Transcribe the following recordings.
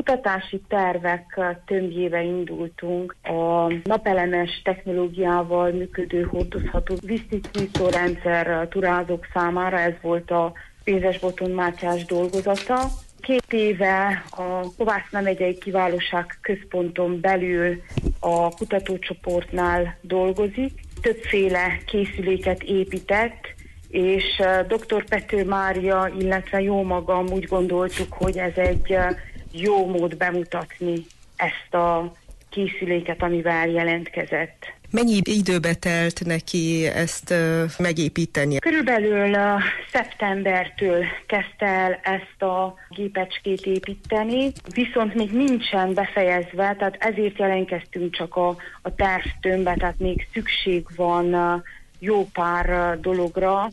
kutatási tervek tömbjébe indultunk a napelemes technológiával működő hordozható víztisztítórendszer turázók számára. Ez volt a Pénzes Botond Mátyás dolgozata. 2 éve a Kovászna megyei kiválóság központon belül a kutatócsoportnál dolgozik. Többféle készüléket épített, és dr. Pető Mária, illetve jó magam úgy gondoltuk, hogy ez egy jó mód bemutatni ezt a készüléket, amivel jelentkezett. Mennyi időbe telt neki ezt megépíteni? Körülbelül szeptembertől kezdte el ezt a gépecskét építeni, viszont még nincsen befejezve, tehát ezért jelentkeztünk csak a tervtömbbe, tehát még szükség van jó pár dologra.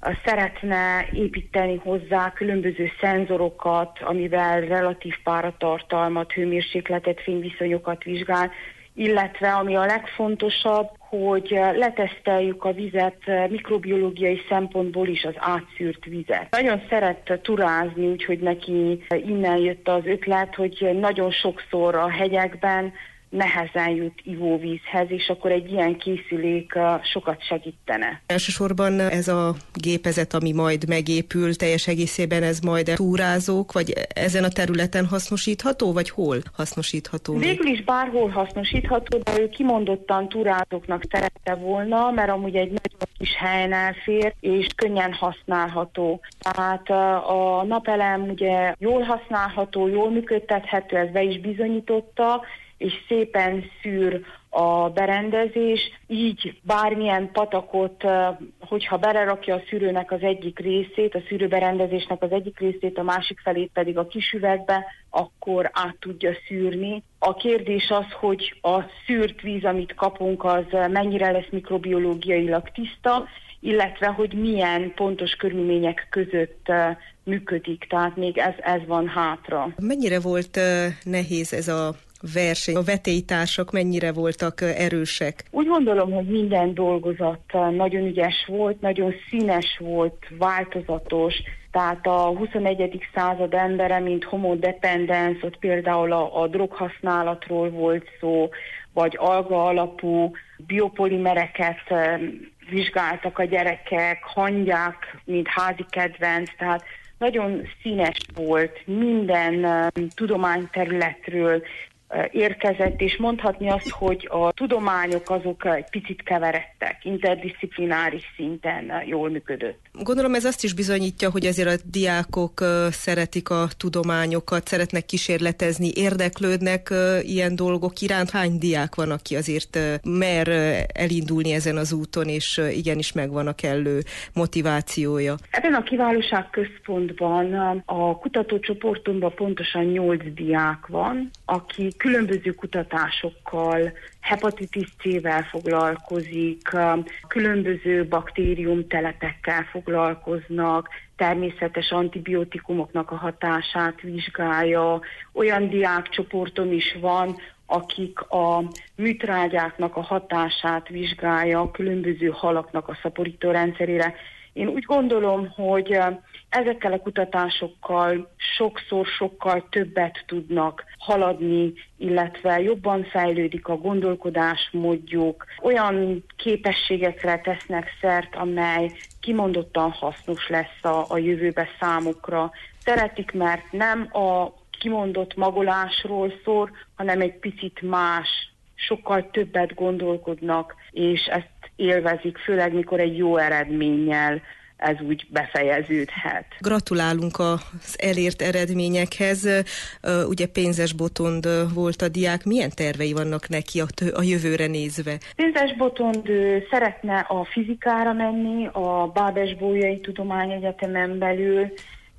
Szeretne építeni hozzá különböző szenzorokat, amivel relatív páratartalmat, hőmérsékletet, fényviszonyokat vizsgál, illetve ami a legfontosabb, hogy leteszteljük a vizet mikrobiológiai szempontból is, az átszűrt vizet. Nagyon szeret turázni, úgyhogy neki innen jött az ötlet, hogy nagyon sokszor a hegyekben nehezen jut ivóvízhez, és akkor egy ilyen készülék sokat segítene. Elsősorban ez a gépezet, ami majd megépül teljes egészében, ez majd túrázók, vagy ezen a területen hasznosítható, vagy hol hasznosítható? Végül is bárhol hasznosítható, de ő kimondottan túrázóknak szerette volna, mert amúgy egy nagyon kis helyen elfér, és könnyen használható. Tehát a napelem ugye jól használható, jól működtethető, ez be is bizonyította, és szépen szűr a berendezés, így bármilyen patakot, hogyha belerakja a szűrőnek az egyik részét, a szűrőberendezésnek az egyik részét, a másik felét pedig a kis üvegbe, akkor át tudja szűrni. A kérdés az, hogy a szűrt víz, amit kapunk, az mennyire lesz mikrobiológiailag tiszta, illetve hogy milyen pontos körülmények között működik, tehát még ez van hátra. Mennyire volt nehéz ez a verseny? A vetélytársak mennyire voltak erősek? Úgy gondolom, hogy minden dolgozat nagyon ügyes volt, nagyon színes volt, változatos, tehát a 21. század embere, mint homo dependens, ott például a droghasználatról volt szó, vagy alga alapú biopolimereket vizsgáltak a gyerekek, hangyák, mint házi kedvenc, tehát nagyon színes volt, minden tudományterületről érkezett, és mondhatni azt, hogy a tudományok azok egy picit keveredtek, interdisziplináris szinten jól működött. Gondolom ez azt is bizonyítja, hogy azért a diákok szeretik a tudományokat, szeretnek kísérletezni, érdeklődnek ilyen dolgok iránt. Hány diák van, aki azért mer elindulni ezen az úton, és igenis megvan a kellő motivációja? Ebben a kiválóság központban a kutatócsoportunkban pontosan 8 diák van, aki különböző kutatásokkal, hepatitis C-vel foglalkozik, különböző baktériumtelepekkel foglalkoznak, természetes antibiotikumoknak a hatását vizsgálja. Olyan diákcsoportom is van, akik a műtrágyáknak a hatását vizsgálja, különböző halaknak a szaporítórendszerére. Én úgy gondolom, hogy ezekkel a kutatásokkal sokszor többet tudnak haladni, illetve jobban fejlődik a gondolkodásmódjuk, olyan képességekre tesznek szert, amely kimondottan hasznos lesz a jövőbe számukra. Szeretik, mert nem a kimondott magolásról szól, hanem egy picit más, sokkal többet gondolkodnak, és ezt élvezik, főleg mikor egy jó eredménnyel ez úgy befejeződhet. Gratulálunk az elért eredményekhez. Ugye Pénzes Botond volt a diák. Milyen tervei vannak neki a jövőre nézve? Pénzes Botond szeretne a fizikára menni, a Bábes-Bolyai Tudományegyetemen belül,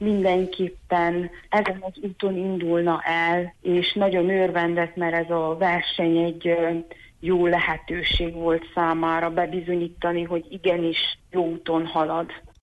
mindenképpen ezen az úton indulna el, és nagyon örvendett, mert ez a verseny egy jó lehetőség volt számára bebizonyítani, hogy igenis jó úton halad.